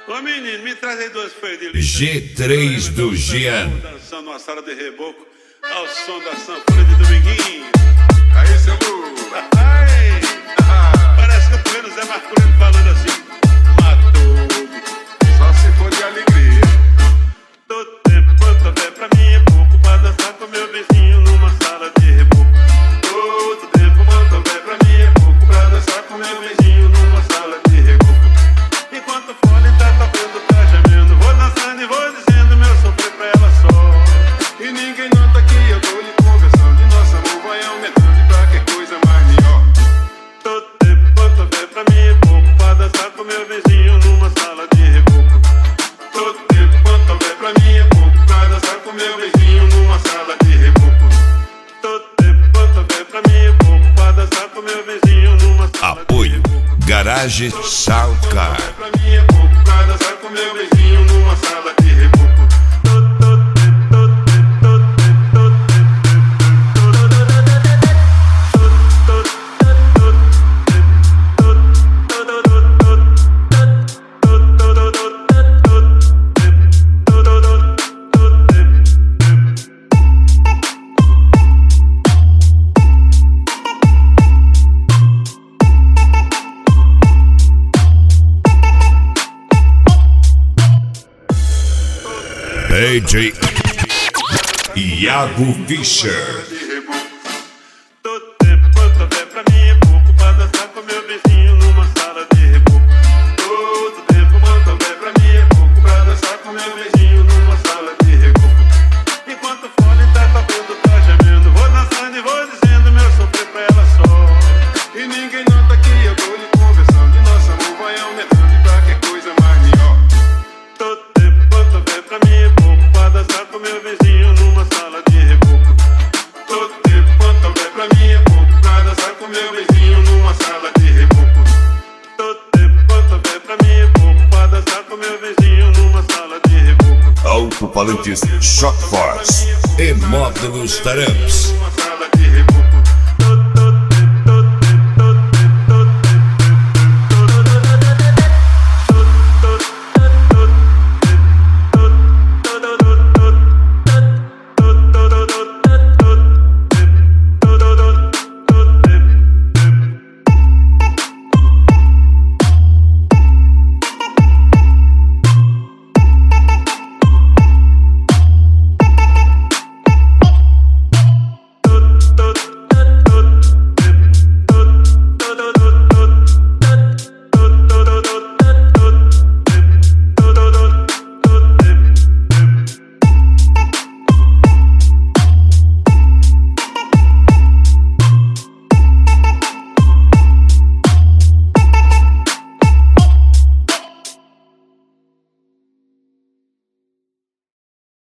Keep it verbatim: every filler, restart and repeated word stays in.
Ô menino, me traz aí duas folhas de lixo. G três do Jean. Dançando uma sala de reboco ao som da sanfona de Dominguinho. Aí, seu Lu. Ai, parece que eu tô vendo o Zé Marculino falando assim. Matou, Só se for de alegria. todo tempo quanto houver pra mim é pouco pra dançar com meu vizinho numa sala de reboco. Todo tempo quanto houver pra mim é pouco pra dançar com meu vizinho numa sala de reboco. Enquanto o fone tá tocando, tá gemendo, vou dançando e vou dizendo meu sofrer pra ela só. E ninguém nota que eu tô lhe conversando. E nosso amor vai aumentando e pra que coisa mais melhor. Todo tempo quanto houver pra mim é pouco pra dançar com meu vizinho numa sala de reboco. Todo tempo quanto houver pra mim é pouco pra dançar com meu vizinho numa sala de reboco. Todo tempo quanto houver pra mim é pouco pra dançar com meu vizinho numa sala Apoio de reboco. Garage Soundcar. Pra mim é pouco pra dançar com meu vizinho numa sala de reboco. D J Iago Fischer. Todo tempo quanto houver pra mim é pouco pra dançar com meu vizinho numa sala de reboco. Todo tempo quanto houver pra mim é pouco pra dançar com meu vizinho numa sala de reboco. Enquanto o fone tá tocando, tá gemendo, vou dançando e vou dizendo meu sofrer pra ela só. E ninguém nota que eu tô lhe conversando. E nosso amor vai aumentando e pra que coisa mais melhor. Todo tempo quanto houver pra mim é pouco pra dançar com meu vizinho numa sala de reboco. Todo tempo quanto houver pra mim é pouco pra dançar com meu vizinho numa sala de reboco. Todo tempo quanto houver pra mim é pouco pra dançar com meu vizinho numa sala de reboco. Alto-falantes Shock Force e módulos Taramps.